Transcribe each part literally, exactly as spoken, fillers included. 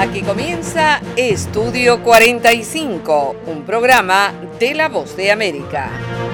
Aquí comienza Estudio cuarenta y cinco, un programa de La Voz de América.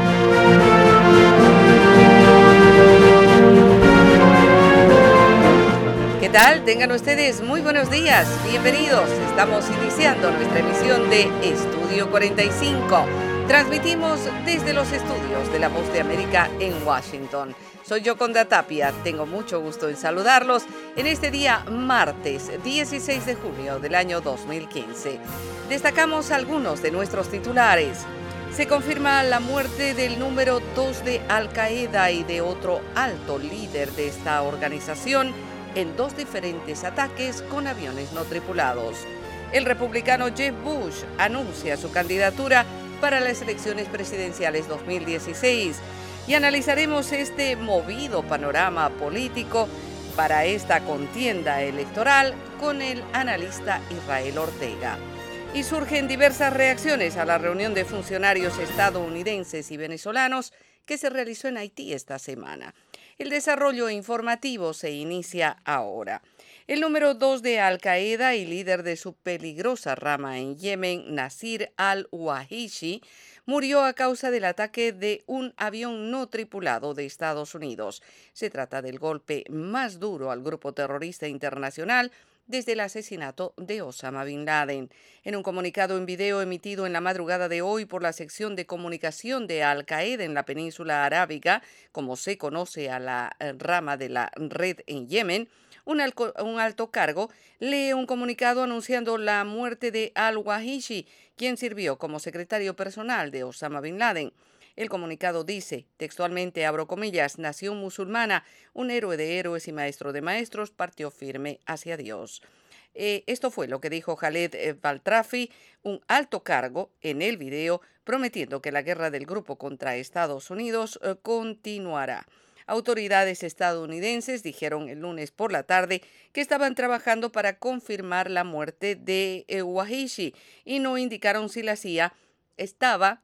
¿Qué tal? Tengan ustedes muy buenos días, bienvenidos. Estamos iniciando nuestra emisión de Estudio cuarenta y cinco. Transmitimos desde los estudios de La Voz de América en Washington. Soy Yoconda Tapia, tengo mucho gusto en saludarlos en este día martes dieciséis de junio del año dos mil quince. Destacamos algunos de nuestros titulares. Se confirma la muerte del número dos de Al Qaeda y de otro alto líder de esta organización en dos diferentes ataques con aviones no tripulados. El republicano Jeb Bush anuncia su candidatura para las elecciones presidenciales dos mil dieciséis y analizaremos este movido panorama político para esta contienda electoral con el analista Israel Ortega. Y surgen diversas reacciones a la reunión de funcionarios estadounidenses y venezolanos que se realizó en Haití esta semana. El desarrollo informativo se inicia ahora. El número dos de Al Qaeda y líder de su peligrosa rama en Yemen, Nasir al-Wahishi, murió a causa del ataque de un avión no tripulado de Estados Unidos. Se trata del golpe más duro al grupo terrorista internacional desde el asesinato de Osama Bin Laden. En un comunicado en video emitido en la madrugada de hoy por la sección de comunicación de Al Qaeda en la península arábiga, como se conoce a la rama de la red en Yemen, Un, alco, un alto cargo lee un comunicado anunciando la muerte de al-Wahishi, quien sirvió como secretario personal de Osama Bin Laden. El comunicado dice, textualmente abro comillas, nación musulmana, un héroe de héroes y maestro de maestros, partió firme hacia Dios. Eh, esto fue lo que dijo Khaled Baltrafi, un alto cargo, en el video, prometiendo que la guerra del grupo contra Estados Unidos eh, continuará. Autoridades estadounidenses dijeron el lunes por la tarde que estaban trabajando para confirmar la muerte de eh, Wahishi y no indicaron si la C I A estaba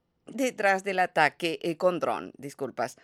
detrás del ataque eh, con dron. Disculpas.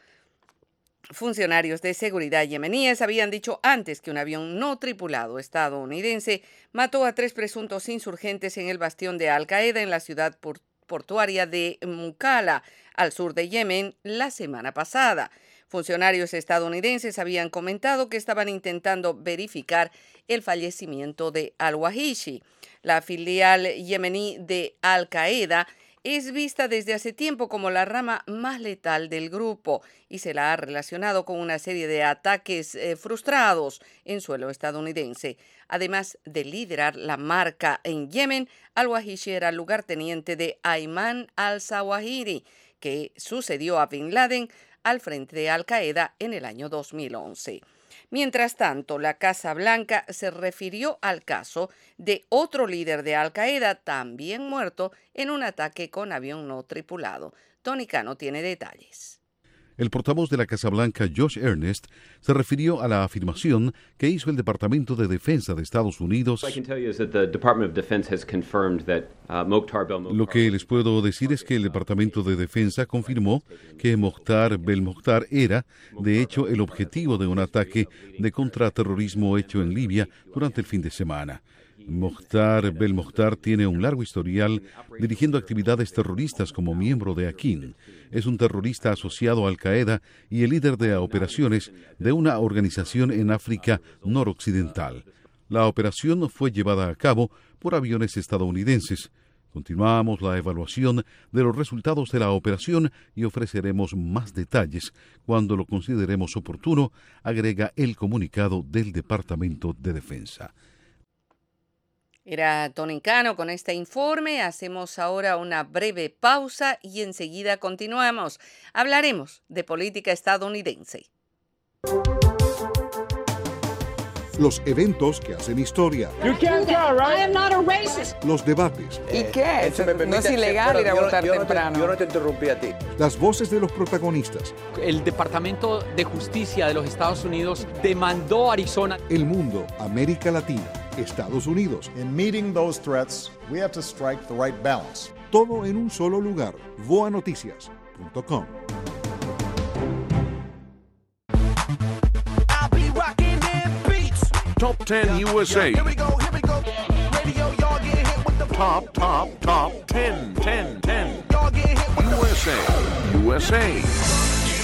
Funcionarios de seguridad yemeníes habían dicho antes que un avión no tripulado estadounidense mató a tres presuntos insurgentes en el bastión de Al Qaeda en la ciudad port- portuaria de Mukalla, al sur de Yemen, la semana pasada. Funcionarios estadounidenses habían comentado que estaban intentando verificar el fallecimiento de al-Wahishi. La filial yemení de Al Qaeda es vista desde hace tiempo como la rama más letal del grupo y se la ha relacionado con una serie de ataques eh, frustrados en suelo estadounidense. Además de liderar la marca en Yemen, al-Wahishi era lugarteniente de Ayman al-Zawahiri, que sucedió a Bin Laden al frente de Al Qaeda en el año dos mil once. Mientras tanto, la Casa Blanca se refirió al caso de otro líder de Al Qaeda también muerto en un ataque con avión no tripulado. Tony Cano tiene detalles. El portavoz de la Casa Blanca, Josh Earnest, se refirió a la afirmación que hizo el Departamento de Defensa de Estados Unidos. Lo que les puedo decir es que el Departamento de Defensa confirmó que Mokhtar Belmokhtar era, de hecho, el objetivo de un ataque de contraterrorismo hecho en Libia durante el fin de semana. Mokhtar Belmokhtar tiene un largo historial dirigiendo actividades terroristas como miembro de Akin. Es un terrorista asociado a Al Qaeda y el líder de operaciones de una organización en África noroccidental. La operación fue llevada a cabo por aviones estadounidenses. Continuamos la evaluación de los resultados de la operación y ofreceremos más detalles cuando lo consideremos oportuno, agrega el comunicado del Departamento de Defensa. Era Tony Cano con este informe. Hacemos ahora una breve pausa y enseguida continuamos. Hablaremos de política estadounidense. Los eventos que hacen historia. You can't tell, right? I am not a racist. Los debates. ¿Y qué? Eh, me no es ilegal bueno, ir a yo, votar yo temprano. No te, yo no te interrumpí a ti. Las voces de los protagonistas. El Departamento de Justicia de los Estados Unidos demandó a Arizona. El mundo, América Latina, Estados Unidos. In meeting those threats, we have to strike the right balance. Todo en un solo lugar. voa noticias punto com. Top ten U S A. Here we go, here we go. top, top, top ten, ten, ten. U S A, U S A.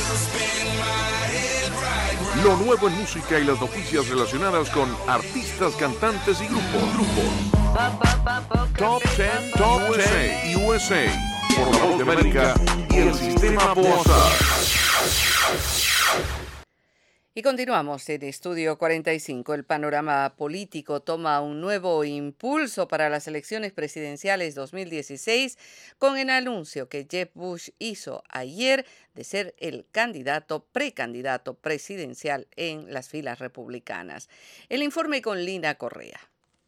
Lo nuevo en música y las noticias relacionadas con artistas, cantantes y grupos. grupos. Top ten, Top ten U S A. Por la Voz de América y el Sistema Bosa. Y continuamos en Estudio cuarenta y cinco. El panorama político toma un nuevo impulso para las elecciones presidenciales dos mil dieciséis con el anuncio que Jeb Bush hizo ayer de ser el candidato, precandidato presidencial en las filas republicanas. El informe con Lina Correa.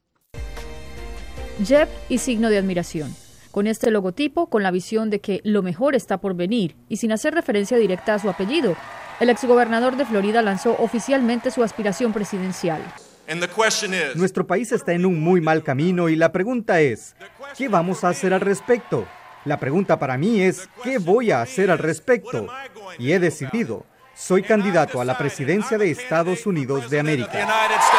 Jeb y signo de admiración. Con este logotipo, con la visión de que lo mejor está por venir y sin hacer referencia directa a su apellido, el exgobernador de Florida lanzó oficialmente su aspiración presidencial. Nuestro país está en un muy mal camino y la pregunta es, ¿qué vamos a hacer al respecto? La pregunta para mí es, ¿qué voy a hacer al respecto? Y he decidido, soy candidato a la presidencia de Estados Unidos de América.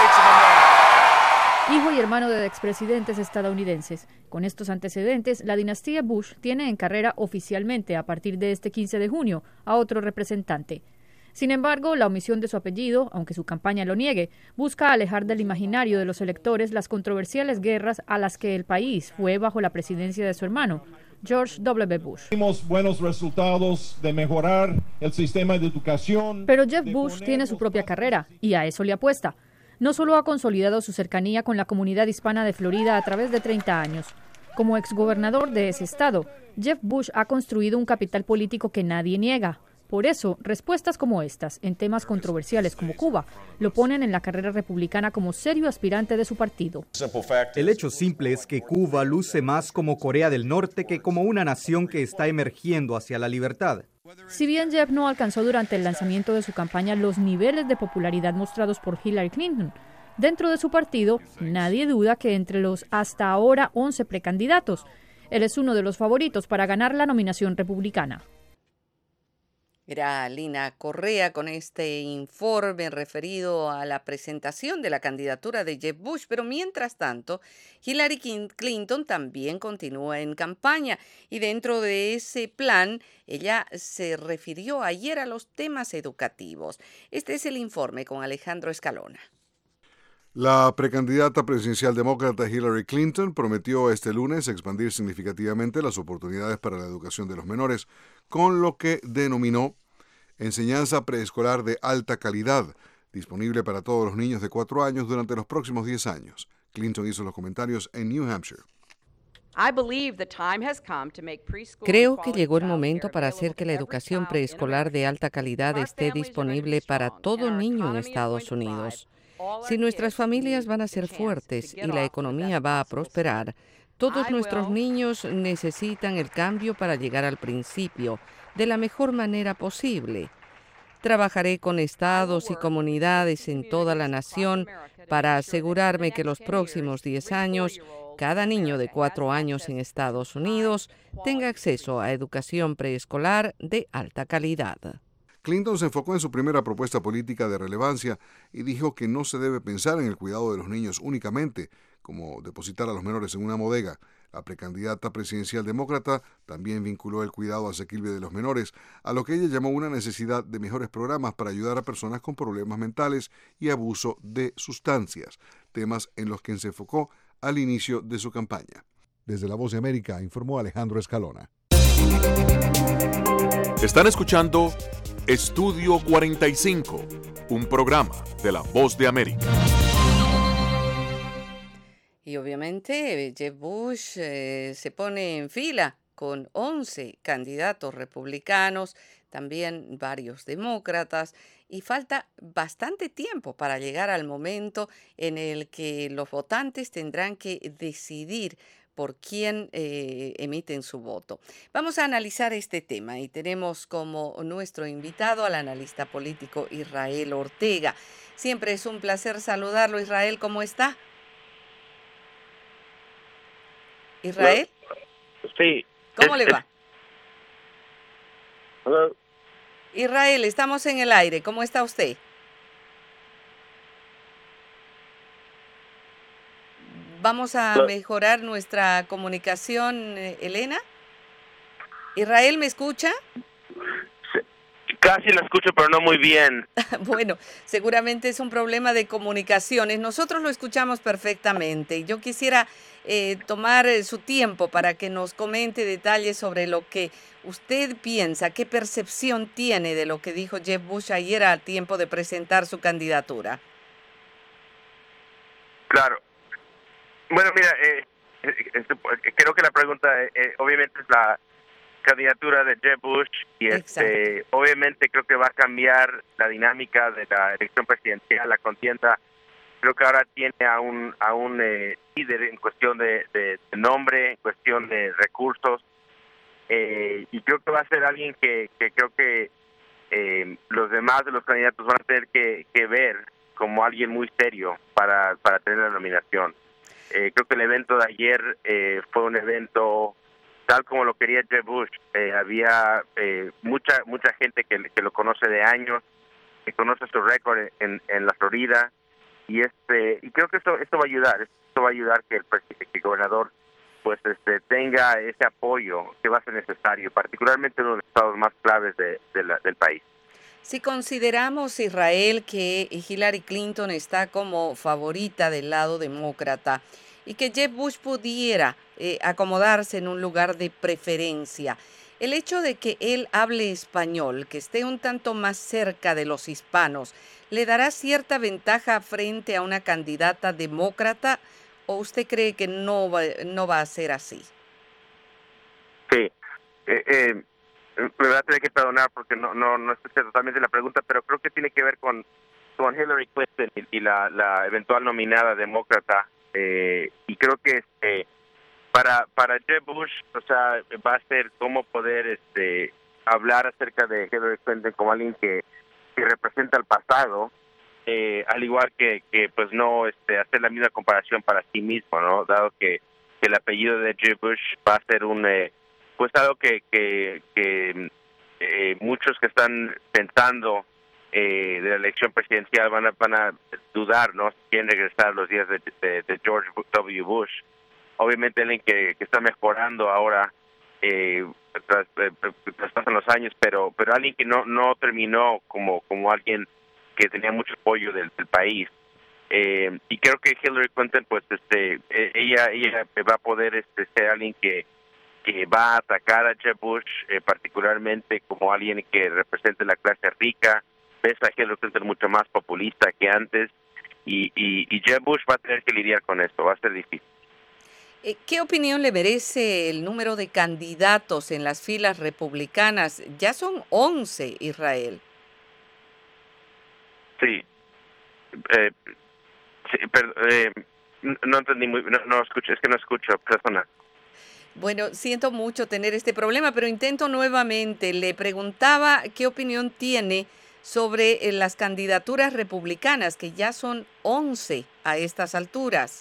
Hijo y hermano de expresidentes estadounidenses. Con estos antecedentes, la dinastía Bush tiene en carrera oficialmente, a partir de este quince de junio, a otro representante. Sin embargo, la omisión de su apellido, aunque su campaña lo niegue, busca alejar del imaginario de los electores las controversiales guerras a las que el país fue bajo la presidencia de su hermano, George W. Bush. Tuvimos buenos resultados de mejorar el sistema de educación. Pero Jeb Bush tiene su propia carrera y a eso le apuesta. No solo ha consolidado su cercanía con la comunidad hispana de Florida a través de treinta años. Como exgobernador de ese estado, Jeb Bush ha construido un capital político que nadie niega. Por eso, respuestas como estas, en temas controversiales como Cuba, lo ponen en la carrera republicana como serio aspirante de su partido. El hecho simple es que Cuba luce más como Corea del Norte que como una nación que está emergiendo hacia la libertad. Si bien Jeb no alcanzó durante el lanzamiento de su campaña los niveles de popularidad mostrados por Hillary Clinton, dentro de su partido nadie duda que entre los hasta ahora once precandidatos, él es uno de los favoritos para ganar la nominación republicana. Era Lina Correa con este informe referido a la presentación de la candidatura de Jeb Bush, pero mientras tanto, Hillary Clinton también continúa en campaña y dentro de ese plan, ella se refirió ayer a los temas educativos. Este es el informe con Alejandro Escalona. La precandidata presidencial demócrata Hillary Clinton prometió este lunes expandir significativamente las oportunidades para la educación de los menores, con lo que denominó enseñanza preescolar de alta calidad, disponible para todos los niños de cuatro años durante los próximos diez años. Clinton hizo los comentarios en New Hampshire. Creo que llegó el momento para hacer que la educación preescolar de alta calidad esté disponible para todo niño en Estados Unidos. Si nuestras familias van a ser fuertes y la economía va a prosperar, todos nuestros niños necesitan el cambio para llegar al principio de la mejor manera posible. Trabajaré con estados y comunidades en toda la nación para asegurarme que los próximos diez años, cada niño de cuatro años en Estados Unidos tenga acceso a educación preescolar de alta calidad. Clinton se enfocó en su primera propuesta política de relevancia y dijo que no se debe pensar en el cuidado de los niños únicamente, como depositar a los menores en una bodega. La precandidata presidencial demócrata también vinculó el cuidado asequible de los menores a lo que ella llamó una necesidad de mejores programas para ayudar a personas con problemas mentales y abuso de sustancias, temas en los que se enfocó al inicio de su campaña. Desde La Voz de América informó Alejandro Escalona. Están escuchando Estudio cuarenta y cinco, un programa de La Voz de América. Y obviamente Jeb Bush eh, se pone en fila con once candidatos republicanos, también varios demócratas, y falta bastante tiempo para llegar al momento en el que los votantes tendrán que decidir por quién eh, emiten su voto. Vamos a analizar este tema y tenemos como nuestro invitado al analista político Israel Ortega. Siempre es un placer saludarlo. Israel, ¿cómo está? Israel. Sí. ¿Cómo le va? Hello. Israel, estamos en el aire. ¿Cómo está usted? vamos a mejorar nuestra comunicación, eh, Elena. Israel, ¿me escucha? Casi la escucho, pero no muy bien. Bueno, seguramente es un problema de comunicaciones. Nosotros lo escuchamos perfectamente. Yo quisiera eh, tomar eh, su tiempo para que nos comente detalles sobre lo que usted piensa, qué percepción tiene de lo que dijo Jeb Bush ayer a tiempo de presentar su candidatura. Claro. Bueno, mira, eh, este, creo que la pregunta eh, obviamente es la candidatura de Jeb Bush y este obviamente creo que va a cambiar la dinámica de la elección presidencial, la contienda. Creo que ahora tiene a un a un eh, líder en cuestión de, de, de nombre, en cuestión de recursos, eh, y creo que va a ser alguien que, que creo que eh, los demás de los candidatos van a tener que, que ver como alguien muy serio para, para tener la nominación. Eh, creo que el evento de ayer eh, fue un evento tal como lo quería Jeb Bush. Eh, había eh, mucha mucha gente que, que lo conoce de años, que conoce su récord en, en la Florida, y este y creo que esto esto va a ayudar, esto va a ayudar que el, que el gobernador pues este tenga ese apoyo que va a ser necesario, particularmente en uno de los estados más claves de, de la, del país. Si consideramos, Israel, que Hillary Clinton está como favorita del lado demócrata y que Jeb Bush pudiera eh, acomodarse en un lugar de preferencia, el hecho de que él hable español, que esté un tanto más cerca de los hispanos, ¿le dará cierta ventaja frente a una candidata demócrata o usted cree que no va, no va a ser así? Sí, eh, eh. me va a tener que perdonar porque no no no escuché totalmente la pregunta, pero creo que tiene que ver con, con Hillary Clinton y, y la, la eventual nominada demócrata, eh, y creo que este para para Jeb Bush, o sea, va a ser cómo poder este hablar acerca de Hillary Clinton como alguien que, que representa el pasado, eh, al igual que, que pues no este hacer la misma comparación para sí mismo, ¿no? Dado que, que el apellido de Jeb Bush va a ser un eh, pues algo que, que, que eh, muchos que están pensando eh, de la elección presidencial van a, van a dudar, ¿no? Si quieren regresar a los días de, de, de George W. Bush. Obviamente alguien que, que está mejorando ahora eh, tras, eh, tras pasan los años, pero pero alguien que no no terminó como como alguien que tenía mucho apoyo del, del país. Eh, y creo que Hillary Clinton, pues este ella ella va a poder este ser alguien que que va a atacar a Jeb Bush, eh, particularmente como alguien que represente la clase rica. Ves a Hillary Clinton mucho más populista que antes, y, y, y Jeb Bush va a tener que lidiar con esto, va a ser difícil. ¿Qué opinión le merece el número de candidatos en las filas republicanas? Ya son once, Israel. Sí. Eh, sí pero, eh, no entendí muy no, no escucho, es que no escucho, persona. Bueno, siento mucho tener este problema, pero intento nuevamente. Le preguntaba qué opinión tiene sobre las candidaturas republicanas, que ya son once a estas alturas.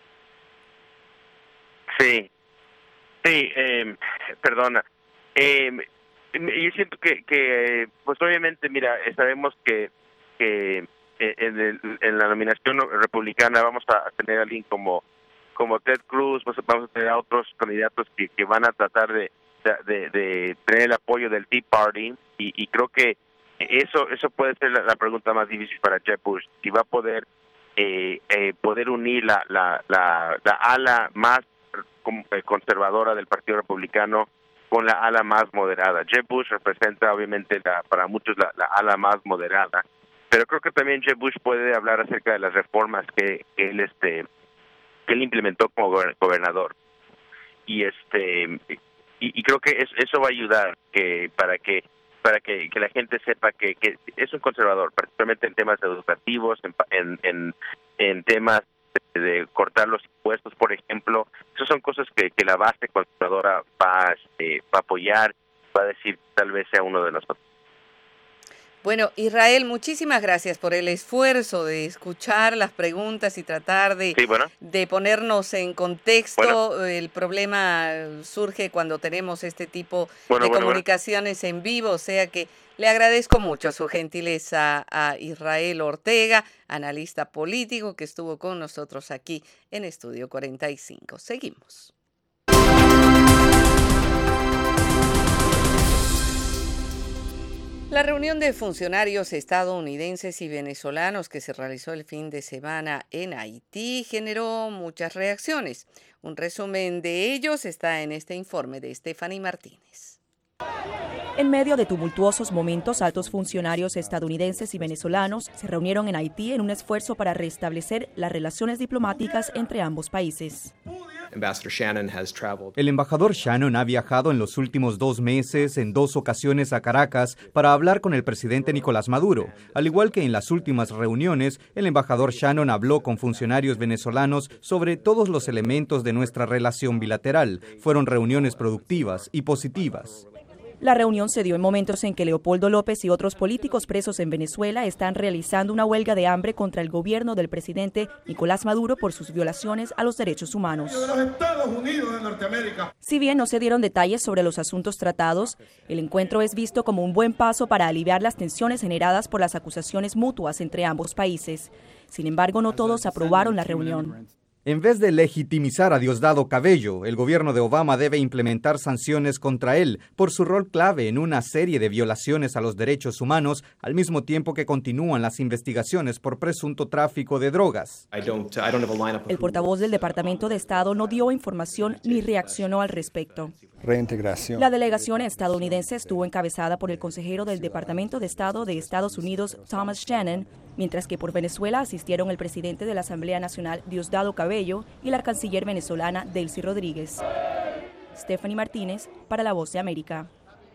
Sí, sí, eh, perdona. Eh, yo siento que, que, pues obviamente, mira, sabemos que, que en, el, en la nominación republicana vamos a tener a alguien como como Ted Cruz, pues vamos a tener a otros candidatos que, que van a tratar de, de, de tener el apoyo del Tea Party, y, y creo que eso eso puede ser la, la pregunta más difícil para Jeb Bush, si va a poder eh, eh, poder unir la, la, la, la ala más conservadora del Partido Republicano con la ala más moderada. Jeb Bush representa obviamente la, para muchos la, la ala más moderada, pero creo que también Jeb Bush puede hablar acerca de las reformas que, que él este que él implementó como gobernador, y este y, y creo que es, eso va a ayudar que para que para que, que la gente sepa que, que es un conservador, particularmente en temas educativos, en en, en, en temas de, de cortar los impuestos, por ejemplo. Esas son cosas que, que la base conservadora va, este, va a apoyar, va a decir tal vez sea uno de nosotros. Bueno, Israel, muchísimas gracias por el esfuerzo de escuchar las preguntas y tratar de, sí, bueno. de ponernos en contexto. Bueno. El problema surge cuando tenemos este tipo bueno, de bueno, comunicaciones bueno. en vivo, o sea que le agradezco mucho su gentileza a Israel Ortega, analista político que estuvo con nosotros aquí en Estudio cuarenta y cinco. Seguimos. La reunión de funcionarios estadounidenses y venezolanos que se realizó el fin de semana en Haití generó muchas reacciones. Un resumen de ellos está en este informe de Stephanie Martínez. En medio de tumultuosos momentos, altos funcionarios estadounidenses y venezolanos se reunieron en Haití en un esfuerzo para restablecer las relaciones diplomáticas entre ambos países. El embajador Shannon ha viajado en los últimos dos meses en dos ocasiones a Caracas para hablar con el presidente Nicolás Maduro. Al igual que en las últimas reuniones, el embajador Shannon habló con funcionarios venezolanos sobre todos los elementos de nuestra relación bilateral. Fueron reuniones productivas y positivas. La reunión se dio en momentos en que Leopoldo López y otros políticos presos en Venezuela están realizando una huelga de hambre contra el gobierno del presidente Nicolás Maduro por sus violaciones a los derechos humanos. De los Estados Unidos de Norteamérica. Si bien no se dieron detalles sobre los asuntos tratados, el encuentro es visto como un buen paso para aliviar las tensiones generadas por las acusaciones mutuas entre ambos países. Sin embargo, no todos aprobaron la reunión. En vez de legitimizar a Diosdado Cabello, el gobierno de Obama debe implementar sanciones contra él por su rol clave en una serie de violaciones a los derechos humanos, al mismo tiempo que continúan las investigaciones por presunto tráfico de drogas. El portavoz del Departamento de Estado no dio información ni reaccionó al respecto. Reintegración. La delegación estadounidense estuvo encabezada por el consejero del Departamento de Estado de Estados Unidos, Thomas Shannon, mientras que por Venezuela asistieron el presidente de la Asamblea Nacional, Diosdado Cabello, y la canciller venezolana, Delcy Rodríguez. Stephanie Martínez, para La Voz de América.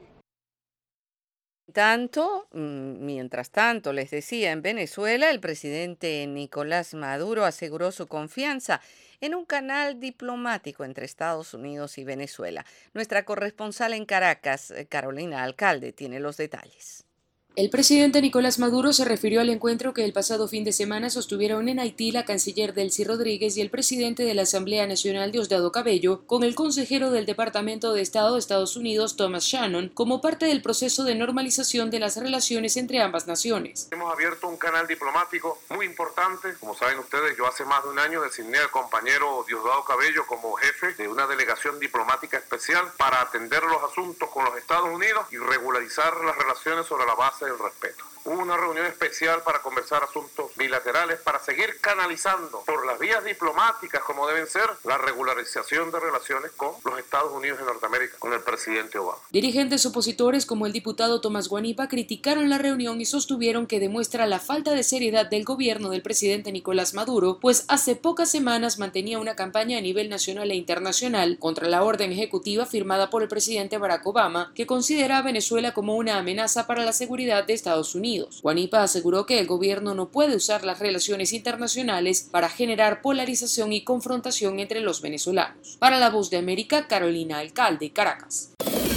Tanto, mientras tanto, les decía, en Venezuela, el presidente Nicolás Maduro aseguró su confianza en un canal diplomático entre Estados Unidos y Venezuela. Nuestra corresponsal en Caracas, Carolina Alcalde, tiene los detalles. El presidente Nicolás Maduro se refirió al encuentro que el pasado fin de semana sostuvieron en Haití la canciller Delcy Rodríguez y el presidente de la Asamblea Nacional, Diosdado Cabello, con el consejero del Departamento de Estado de Estados Unidos, Thomas Shannon, como parte del proceso de normalización de las relaciones entre ambas naciones. Hemos abierto un canal diplomático muy importante. Como saben ustedes, yo hace más de un año designé al compañero Diosdado Cabello como jefe de una delegación diplomática especial para atender los asuntos con los Estados Unidos y regularizar las relaciones sobre la base del respeto. Hubo una reunión especial para conversar asuntos bilaterales, para seguir canalizando por las vías diplomáticas como deben ser la regularización de relaciones con los Estados Unidos de Norteamérica, con el presidente Obama. Dirigentes opositores como el diputado Tomás Guanipa criticaron la reunión y sostuvieron que demuestra la falta de seriedad del gobierno del presidente Nicolás Maduro, pues hace pocas semanas mantenía una campaña a nivel nacional e internacional contra la orden ejecutiva firmada por el presidente Barack Obama, que considera a Venezuela como una amenaza para la seguridad de Estados Unidos. Guanipa aseguró que el gobierno no puede usar las relaciones internacionales para generar polarización y confrontación entre los venezolanos. Para La Voz de América, Carolina Alcalde, Caracas.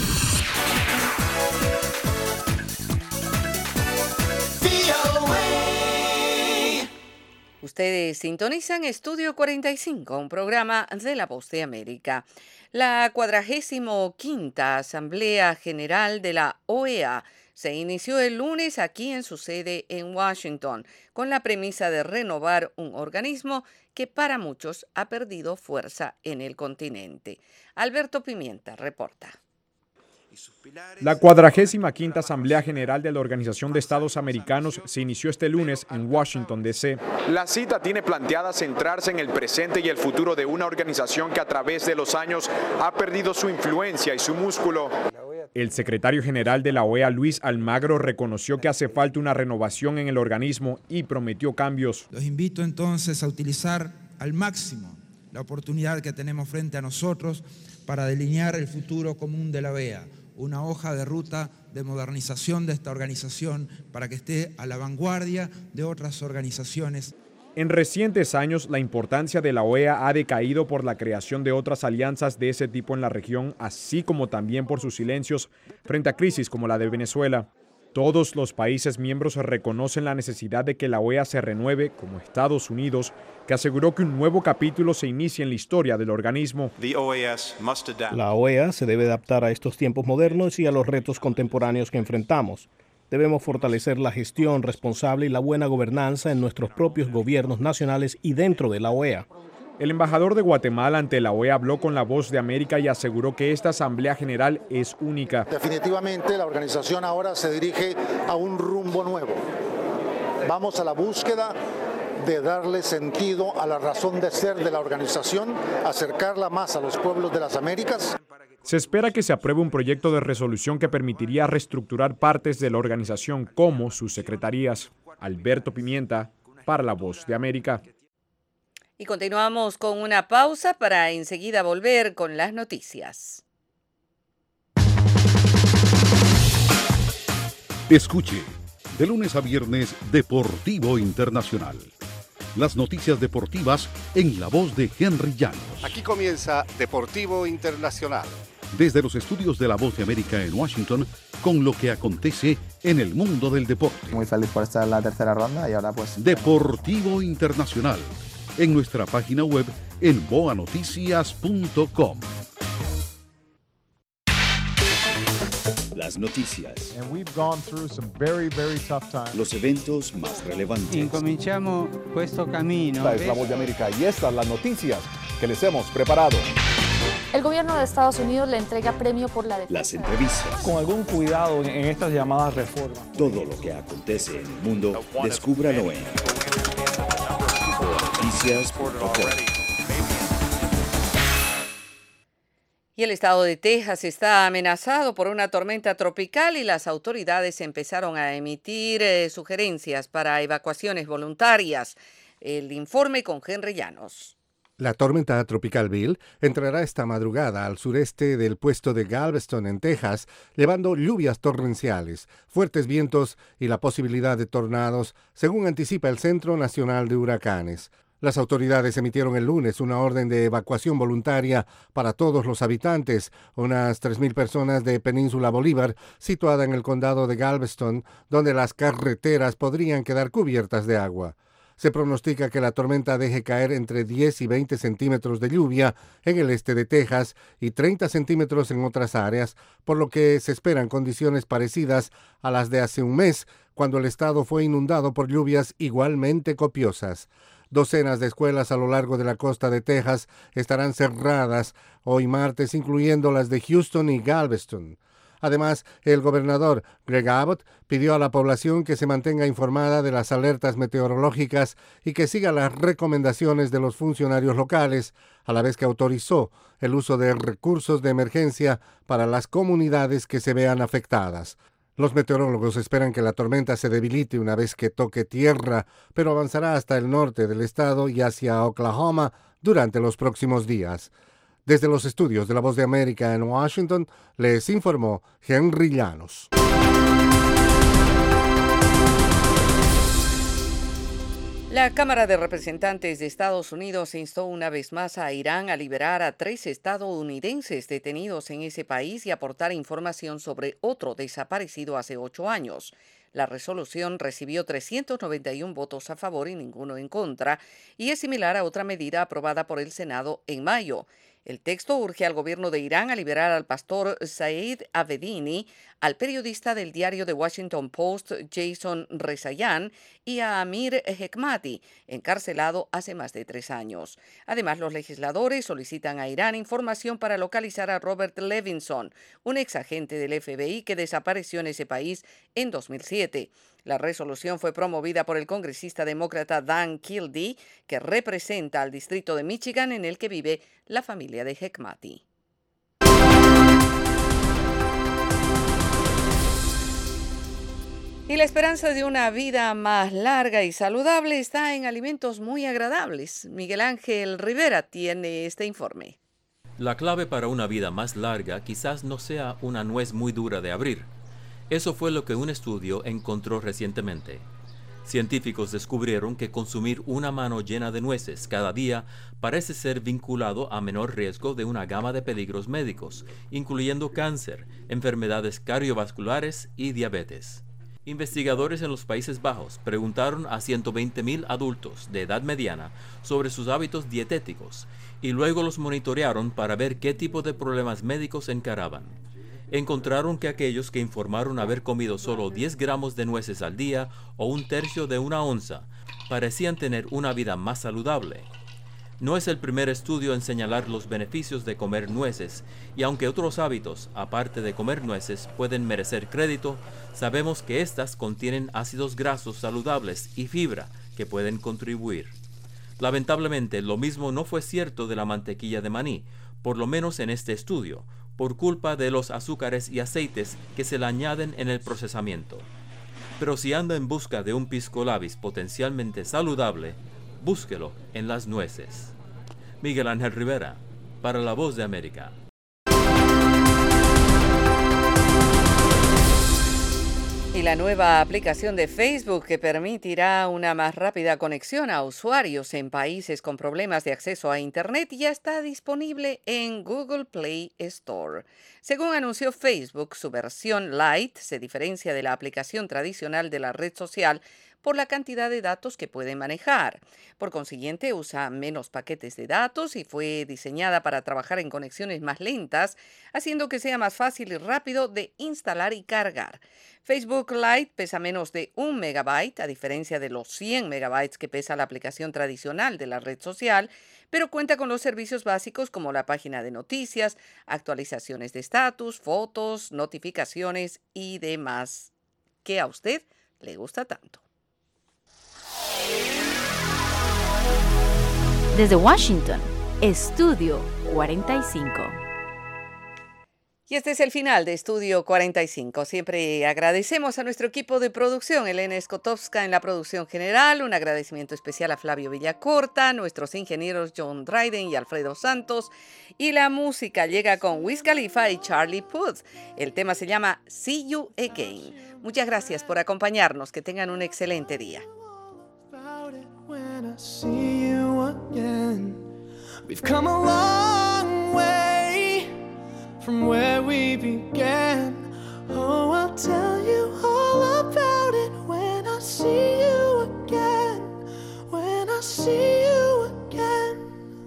Ustedes sintonizan Estudio cuarenta y cinco, un programa de La Voz de América. La cuadragésimo quinta Asamblea General de la O E A se inició el lunes aquí en su sede en Washington, con la premisa de renovar un organismo que para muchos ha perdido fuerza en el continente. Alberto Pimienta reporta. La cuadragésima quinta Asamblea General de la Organización de Estados Americanos se inició este lunes en Washington, D C La cita tiene planteada centrarse en el presente y el futuro de una organización que a través de los años ha perdido su influencia y su músculo. El secretario general de la O E A, Luis Almagro, reconoció que hace falta una renovación en el organismo y prometió cambios. Los invito entonces a utilizar al máximo la oportunidad que tenemos frente a nosotros para delinear el futuro común de la O E A. Una hoja de ruta de modernización de esta organización para que esté a la vanguardia de otras organizaciones. En recientes años, la importancia de la O E A ha decaído por la creación de otras alianzas de ese tipo en la región, así como también por sus silencios frente a crisis como la de Venezuela. Todos los países miembros reconocen la necesidad de que la O E A se renueve, como Estados Unidos, que aseguró que un nuevo capítulo se inicie en la historia del organismo. La O E A se debe adaptar a estos tiempos modernos y a los retos contemporáneos que enfrentamos. Debemos fortalecer la gestión responsable y la buena gobernanza en nuestros propios gobiernos nacionales y dentro de la O E A. El embajador de Guatemala ante la O E A habló con La Voz de América y aseguró que esta Asamblea General es única. Definitivamente la organización ahora se dirige a un rumbo nuevo. Vamos a la búsqueda de darle sentido a la razón de ser de la organización, acercarla más a los pueblos de las Américas. Se espera que se apruebe un proyecto de resolución que permitiría reestructurar partes de la organización como sus secretarías. Alberto Pimienta, para La Voz de América. Y continuamos con una pausa para enseguida volver con las noticias. Escuche, de lunes a viernes, Deportivo Internacional. Las noticias deportivas en la voz de Henry Llanos. Aquí comienza Deportivo Internacional. Desde los estudios de La Voz de América en Washington, con lo que acontece en el mundo del deporte. Muy feliz por estar en la tercera ronda y ahora pues... Deportivo Internacional, en nuestra página web en boa noticias punto com. Las noticias. And we've gone through some very, very tough times. Los eventos más relevantes. Incominciamo questo cammino. Esta es La Voz de América y estas las noticias que les hemos preparado. El gobierno de Estados Unidos le entrega premio por la defensa. Las entrevistas. Con algún cuidado en estas llamadas reformas. Todo lo que acontece en el mundo, descúbralo en boa noticias punto com. Y el estado de Texas está amenazado por una tormenta tropical y las autoridades empezaron a emitir eh, sugerencias para evacuaciones voluntarias. El informe con Henry Llanos. La tormenta tropical Bill entrará esta madrugada al sureste del puesto de Galveston, en Texas, llevando lluvias torrenciales, fuertes vientos y la posibilidad de tornados, según anticipa el Centro Nacional de Huracanes. Las autoridades emitieron el lunes una orden de evacuación voluntaria para todos los habitantes, unas tres mil personas de Península Bolívar, situada en el condado de Galveston, donde las carreteras podrían quedar cubiertas de agua. Se pronostica que la tormenta deje caer entre diez y veinte centímetros de lluvia en el este de Texas y treinta centímetros en otras áreas, por lo que se esperan condiciones parecidas a las de hace un mes, cuando el estado fue inundado por lluvias igualmente copiosas. Docenas de escuelas a lo largo de la costa de Texas estarán cerradas hoy martes, incluyendo las de Houston y Galveston. Además, el gobernador Greg Abbott pidió a la población que se mantenga informada de las alertas meteorológicas y que siga las recomendaciones de los funcionarios locales, a la vez que autorizó el uso de recursos de emergencia para las comunidades que se vean afectadas. Los meteorólogos esperan que la tormenta se debilite una vez que toque tierra, pero avanzará hasta el norte del estado y hacia Oklahoma durante los próximos días. Desde los estudios de La Voz de América en Washington, les informó Henry Llanos. La Cámara de Representantes de Estados Unidos instó una vez más a Irán a liberar a tres estadounidenses detenidos en ese país y aportar información sobre otro desaparecido hace ocho años. La resolución recibió trescientos noventa y uno votos a favor y ninguno en contra, y es similar a otra medida aprobada por el Senado en mayo. El texto urge al gobierno de Irán a liberar al pastor Saeed Abedini, al periodista del diario The Washington Post Jason Rezaian y a Amir Hekmati, encarcelado hace más de tres años. Además, los legisladores solicitan a Irán información para localizar a Robert Levinson, un exagente del F B I que desapareció en ese país en dos mil siete. La resolución fue promovida por el congresista demócrata Dan Kildee, que representa al distrito de Michigan en el que vive la familia de Hekmati. Y la esperanza de una vida más larga y saludable está en alimentos muy agradables. Miguel Ángel Rivera tiene este informe. La clave para una vida más larga quizás no sea una nuez muy dura de abrir. Eso fue lo que un estudio encontró recientemente. Científicos descubrieron que consumir una mano llena de nueces cada día parece ser vinculado a menor riesgo de una gama de peligros médicos, incluyendo cáncer, enfermedades cardiovasculares y diabetes. Investigadores en los Países Bajos preguntaron a ciento veinte mil adultos de edad mediana sobre sus hábitos dietéticos y luego los monitorearon para ver qué tipo de problemas médicos encaraban. Encontraron que aquellos que informaron haber comido solo diez gramos de nueces al día o un tercio de una onza parecían tener una vida más saludable. No es el primer estudio en señalar los beneficios de comer nueces, y aunque otros hábitos, aparte de comer nueces, pueden merecer crédito, sabemos que éstas contienen ácidos grasos saludables y fibra que pueden contribuir. Lamentablemente, lo mismo no fue cierto de la mantequilla de maní, por lo menos en este estudio, por culpa de los azúcares y aceites que se le añaden en el procesamiento. Pero si anda en busca de un pisco labis potencialmente saludable, búsquelo en las nueces. Miguel Ángel Rivera, para La Voz de América. Y la nueva aplicación de Facebook que permitirá una más rápida conexión a usuarios en países con problemas de acceso a Internet ya está disponible en Google Play Store. Según anunció Facebook, su versión Lite se diferencia de la aplicación tradicional de la red social por la cantidad de datos que puede manejar. Por consiguiente, usa menos paquetes de datos y fue diseñada para trabajar en conexiones más lentas, haciendo que sea más fácil y rápido de instalar y cargar. Facebook Lite pesa menos de un megabyte, a diferencia de los cien megabytes que pesa la aplicación tradicional de la red social, pero cuenta con los servicios básicos como la página de noticias, actualizaciones de estatus, fotos, notificaciones y demás, que a usted le gusta tanto. Desde Washington, Estudio cuarenta y cinco. Y este es el final de Estudio cuarenta y cinco. Siempre agradecemos a nuestro equipo de producción, Elena Skotowska en la producción general, un agradecimiento especial a Flavio Villacorta, nuestros ingenieros John Dryden y Alfredo Santos, y la música llega con Wiz Khalifa y Charlie Puth. El tema se llama See You Again. Muchas gracias por acompañarnos, que tengan un excelente día. When I see you again, we've come a long way from where we began. Oh, I'll tell you all about it when I see you again, when I see you again.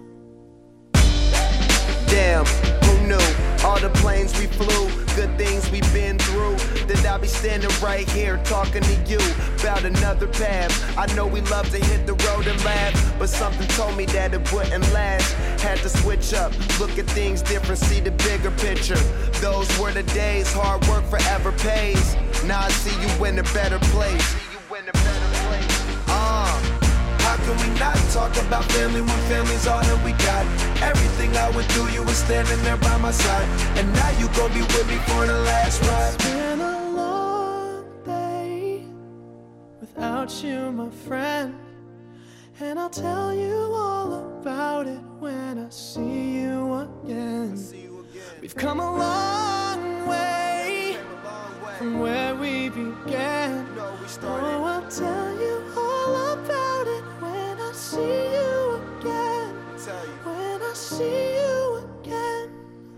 Damn, who knew? All the planes we flew, good things we've been through, that I'll be standing right here talking to you about another path. I know we love to hit the road and laugh, but something told me that it wouldn't last. Had to switch up, look at things different, see the bigger picture. Those were the days, hard work forever pays. Now I see you in a better place. See you in a better place. Uh, how can we not talk about family when family's all that we got? Everything I went through, you were standing there by my side, and now you gon' be with me for the last ride. It's been a long day without you, my friend, and I'll tell you all about it when I see you again. We've come a long way from where we began. Oh, I'll tell you all about it when I see you again. When I see you again.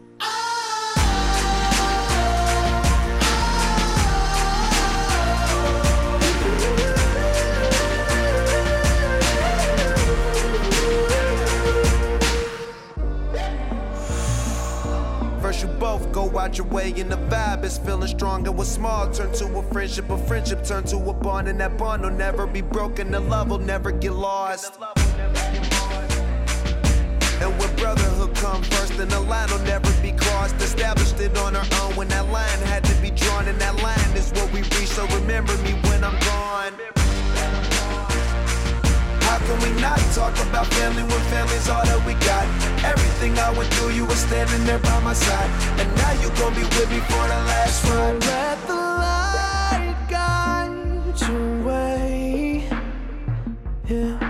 First you both go out your way and the vibe is feeling strong, and what's small turn to a friendship, a friendship turn to a bond, and that bond will never be broken, the love will never get lost. And when brotherhood come first, then the line will never be crossed. Established it on our own when that line had to be drawn, and that line is what we reach, so remember me when I'm gone. How can we not talk about family when family's all that we got? Everything I went through, you were standing there by my side, and now you gon' be with me for the last ride. So let the light guide your way, yeah.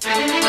Thank you.